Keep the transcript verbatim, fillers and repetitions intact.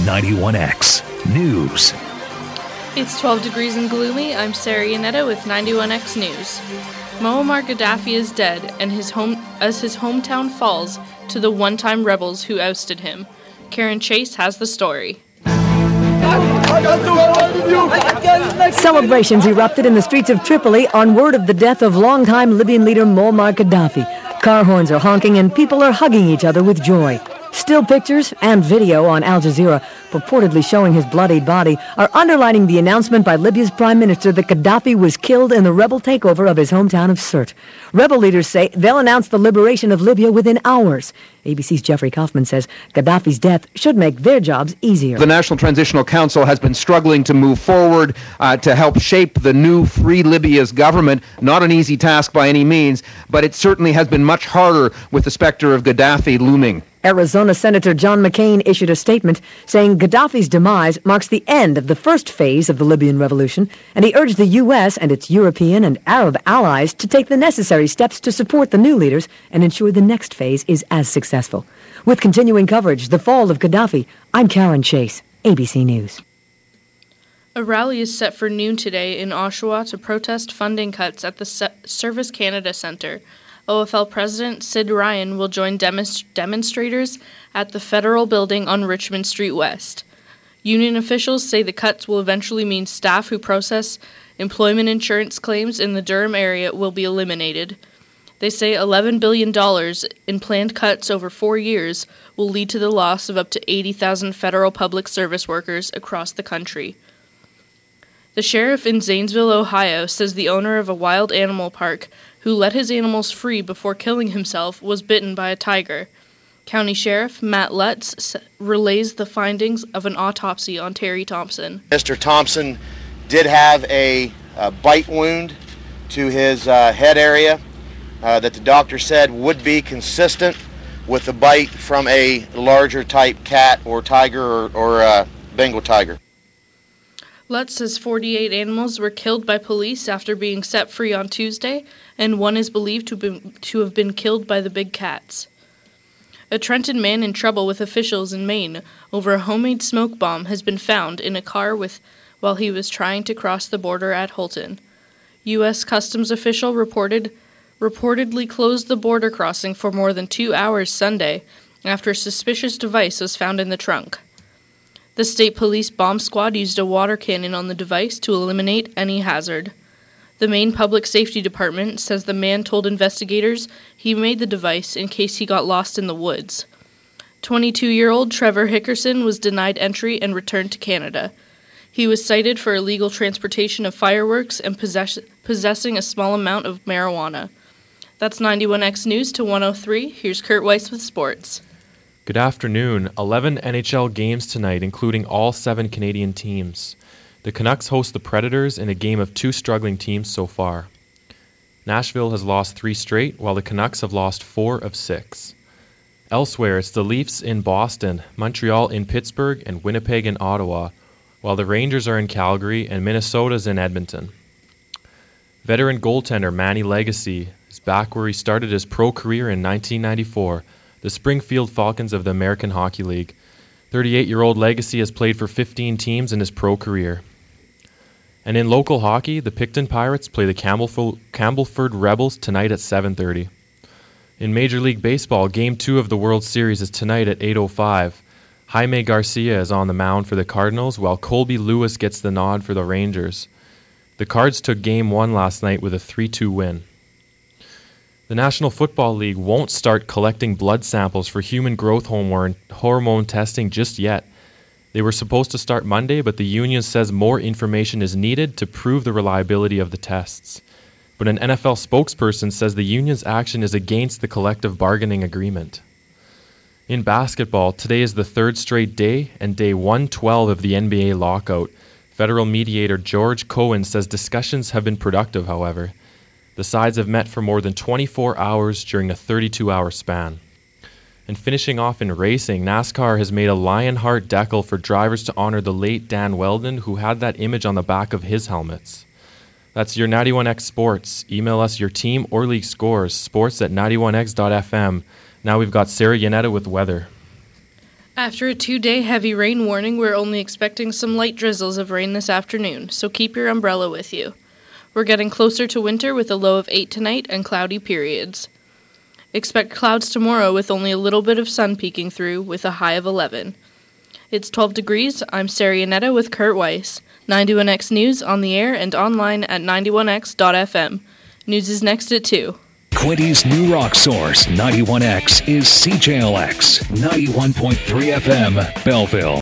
ninety-one X News. It's twelve degrees and gloomy. I'm Sarah Yanetta with ninety-one X News. Muammar Gaddafi is dead, and his home as his hometown falls to the one-time rebels who ousted him. Karen Chase has the story. Celebrations erupted in the streets of Tripoli on word of the death of longtime Libyan leader Muammar Gaddafi. Car horns are honking and people are hugging each other with joy. Still pictures and video on Al Jazeera, purportedly showing his bloodied body, are underlining the announcement by Libya's prime minister that Gaddafi was killed in the rebel takeover of his hometown of Sirte. Rebel leaders say they'll announce the liberation of Libya within hours. A B C's Jeffrey Kaufman says Gaddafi's death should make their jobs easier. The National Transitional Council has been struggling to move forward uh, to help shape the new Free Libya's government. Not an easy task by any means, but it certainly has been much harder with the specter of Gaddafi looming. Arizona Senator John McCain issued a statement saying Gaddafi's demise marks the end of the first phase of the Libyan revolution, and he urged the U S and its European and Arab allies to take the necessary steps to support the new leaders and ensure the next phase is as successful. With continuing coverage, the fall of Gaddafi, I'm Karen Chase, A B C News. A rally is set for noon today in Oshawa to protest funding cuts at the Service Canada Centre. O F L President Sid Ryan will join demonst- demonstrators at the Federal Building on Richmond Street West. Union officials say the cuts will eventually mean staff who process employment insurance claims in the Durham area will be eliminated. They say eleven billion dollars in planned cuts over four years will lead to the loss of up to eighty thousand federal public service workers across the country. The sheriff in Zanesville, Ohio, says the owner of a wild animal park who let his animals free before killing himself was bitten by a tiger. County Sheriff Matt Lutz relays the findings of an autopsy on Terry Thompson. Mister Thompson did have a, a bite wound to his uh, head area uh, that the doctor said would be consistent with the bite from a larger type cat or tiger or, or uh, Bengal tiger. Lutz says forty-eight animals were killed by police after being set free on Tuesday, and one is believed to, be, to have been killed by the big cats. A Trenton man in trouble with officials in Maine over a homemade smoke bomb has been found in a car with while he was trying to cross the border at Holton. U S Customs official reported reportedly closed the border crossing for more than two hours Sunday after a suspicious device was found in the trunk. The state police bomb squad used a water cannon on the device to eliminate any hazard. The Maine Public Safety Department says the man told investigators he made the device in case he got lost in the woods. twenty-two-year-old Trevor Hickerson was denied entry and returned to Canada. He was cited for illegal transportation of fireworks and possess- possessing a small amount of marijuana. That's ninety-one X News to one oh three. Here's Kurt Weiss with sports. Good afternoon. eleven N H L games tonight, including all seven Canadian teams. The Canucks host the Predators in a game of two struggling teams so far. Nashville has lost three straight, while the Canucks have lost four of six. Elsewhere, it's the Leafs in Boston, Montreal in Pittsburgh, and Winnipeg in Ottawa, while the Rangers are in Calgary and Minnesota's in Edmonton. Veteran goaltender Manny Legacy is back where he started his pro career in nineteen ninety-four, the Springfield Falcons of the American Hockey League. thirty-eight-year-old Legacy has played for fifteen teams in his pro career. And in local hockey, the Picton Pirates play the Campbellford, Campbellford Rebels tonight at seven thirty. In Major League Baseball, Game two of the World Series is tonight at eight oh five. Jaime Garcia is on the mound for the Cardinals, while Colby Lewis gets the nod for the Rangers. The Cards took Game one last night with a three two win. The National Football League won't start collecting blood samples for human growth hormone testing just yet. They were supposed to start Monday, but the union says more information is needed to prove the reliability of the tests. But an N F L spokesperson says the union's action is against the collective bargaining agreement. In basketball, today is the third straight day and day one twelve of the N B A lockout. Federal mediator George Cohen says discussions have been productive, however. The sides have met for more than twenty-four hours during a thirty-two hour span. And finishing off in racing, NASCAR has made a Lionheart decal for drivers to honor the late Dan Weldon, who had that image on the back of his helmets. That's your ninety-one X Sports. Email us your team or league scores, sports at ninety-one x dot f m. Now we've got Sarah Yanetta with weather. After a two-day heavy rain warning, we're only expecting some light drizzles of rain this afternoon, so keep your umbrella with you. We're getting closer to winter with a low of eight tonight and cloudy periods. Expect clouds tomorrow with only a little bit of sun peeking through with a high of eleven. It's twelve degrees. I'm Sarah Yanetta with Kurt Weiss. ninety-one X News on the air and online at ninety-one x dot f m. News is next at two. Quinty's new rock source, ninety-one X, is C J L X, ninety-one point three F M, Belleville.